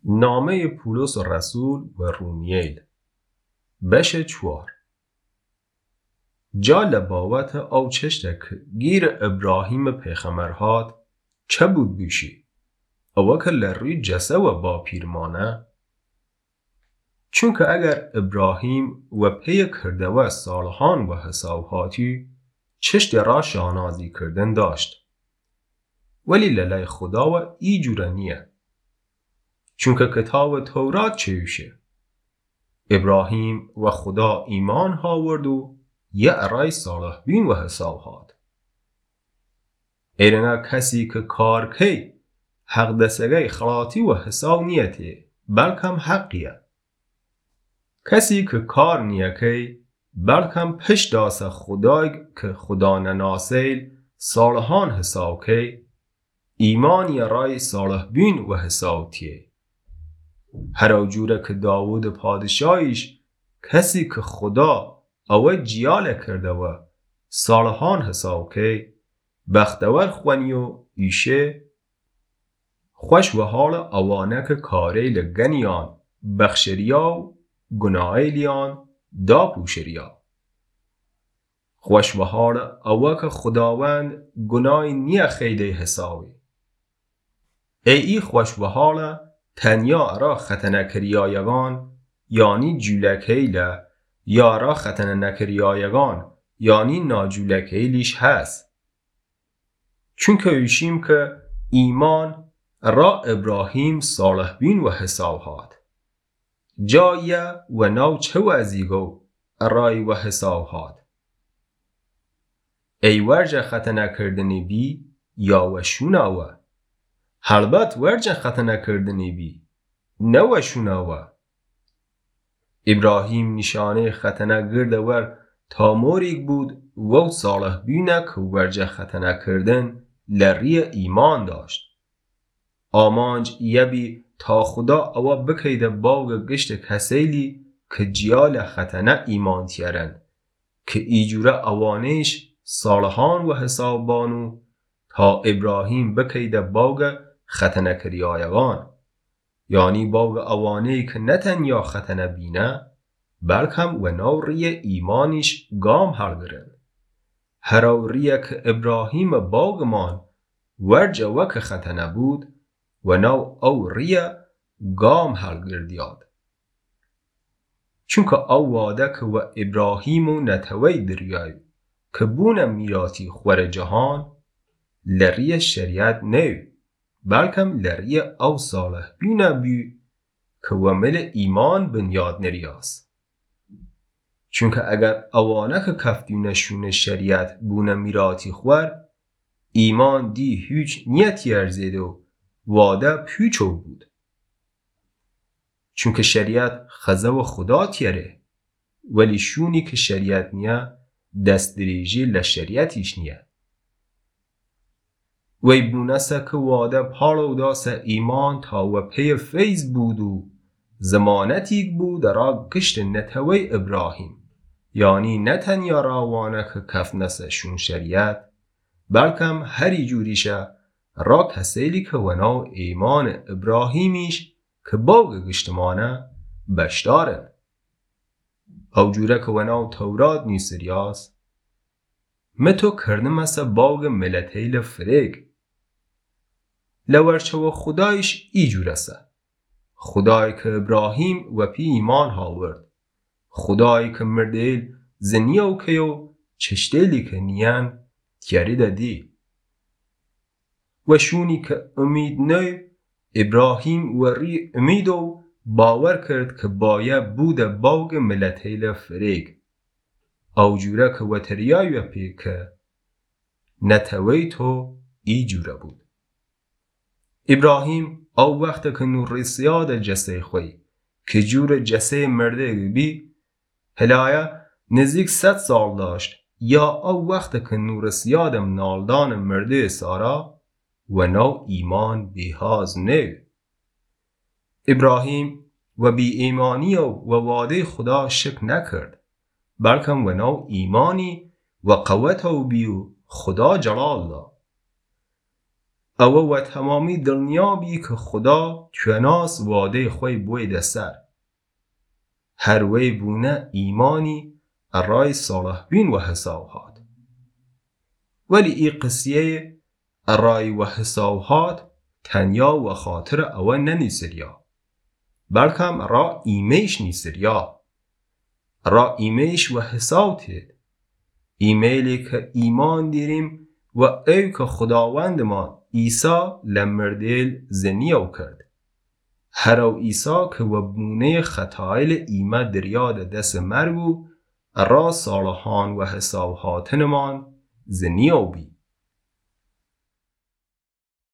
نامه پولس رسول و رومییل بش 4 جا لباوت او چشتک گیر ابراهیم پیغمبرهات چه بود بیشی؟ او که لروی جسه و با پیرمانه؟ چونکه اگر ابراهیم و پی کرده و صالحان و حسابهاتی چشت را شانازی کردن داشت. ولی للای خدا و ای جوره نیه. چونکه کتاب تورات چیوشه؟ ابراهیم و خدا ایمان هاورد و یه ارای صالح بین و حسابهات. ایرنا کسی که کار کی حق دستگی خلاطی و حساب نیته بلکم حقیه. کسی که کار نیه کی بلکم پشت داسه خدای که خدا نناسیل صالحان حساب کی ایمانی رای صالح بین و حساب تیه. هر جوره که داوود پادشاهیش کسی که خدا او جیاله کرده و صالحان حساب که بختور خوانی و ایشه خوش و حال اوانه که کاری لگنیان بخشریا و گناهی لیان دا پوشریا. خوش و حال او که خداوند گناهی نیا خیده حسابی. ای خوش و حال تنیا ارا ختنه کریایگان یعنی جولکیله یا را ختنه نکریایگان یعنی ناجولکیلیش هست. چونکه ایشیم که ایمان را ابراهیم صالح بین و حسابهات. جایه و نو چه وزیگو رای و حسابهات. ای ورجه ختنه کردنی بی یا وشوناوه. هلبت ورجه ختنه کردنی بی نو شوناوه. ابراهیم نشانه ختنه گرده ور تا موریک بود و صالح بینه که ورجه ختنه کردن لری ایمان داشت. آمانج یبی تا خدا او بکیده باگ گشت کسیلی که جیال ختنه ایمان تیرن که ایجوره اوانش صالحان و حسابانو تا ابراهیم بکیده باگ ختنه کریایگان یعنی باگ اوانهی که نتنیا ختنه بینه بلکم و نوری ایمانیش گام هلگرن. هراوریه که ابراهیم باگمان ورجه وک ختنه بود و نو او ریه گام هلگردیاد. چونکه او واده که و ابراهیمو نتوی دریای که بونه میراتی خور جهان لریه شریعت نیو بلکم لریه او صالح بینه بی که و مل ایمان بنیاد نریاس. چونکه اگر اوانه که کفتینشون شریعت بونه میراتی خور ایمان دی هیچ نیتی ارزید و واده پیچو بود. چونکه شریعت خزه و خدا تیره ولی شونی که شریعت نیه دست دریجی لشریعتیش نیه. وی بونسه که واده پالو داسه ایمان تا و پی فیض بود و زمانتیک بود را گشت نتوی ابراهیم یعنی نتنیا راوانه که کف نسه شون شریعت بلکم هری جوریشه را کسیلی که وناو ایمان ابراهیمیش که باگ گشتمانه بشدارن. او جوره که وناو تورات نیسریاس متو کرنه مسه باگ ملتیل فریگ لورچه و خدایش ای جوره سه. خدای که ابراهیم و پی ایمان هاورد. خدای که مردیل زنیو کهو چشتیلی که نیان تیاری دادی. و شونی که امید نه ابراهیم و ری امیدو باور کرد که باید بوده باگ ملتیل فریگ. او جوره که وطریای و پی که نتوی تو ای جوره بود. ابراهیم او وقت که نور سیاد جسه خوی که جور جسه مرده بی هلایه نزدیک 100 سال داشت یا او وقت که نور سیادم نالدان مرده سارا و نو ایمان بیهاز نو. ابراهیم و بی ایمانی و واده خدا شک نکرد بلکم و نو ایمانی و قوت و بیو خدا جلال دا. او و تمامی دڵنیابی کە خدا توێناس وادەی خۆی بۆیدە سەر. هەروەی بوونە ئیمانی ئەڕای ساڵحبوون و هەساو هات. وەلی ئی قسیەیە ئەڕای و هەساو هات تەنیا و خاترە ئەوە نەنیسریا، بەڵکەم ئەڕا ئیمەیش نیسریا. ئەڕا ئیمەیش و هەساو تێت. ئیمەیلێ کە ئیمان دێریم و ئەو کە خداوەندمان ئیسا لە مردێل زنیەو کرد. هەرەو ئیسا کە وە بوونەیە خەتایل ئیمە دریادە دەسە مەرگ و ئەڕا ساڵحان و هەساو هاتنمان زنیەو بی.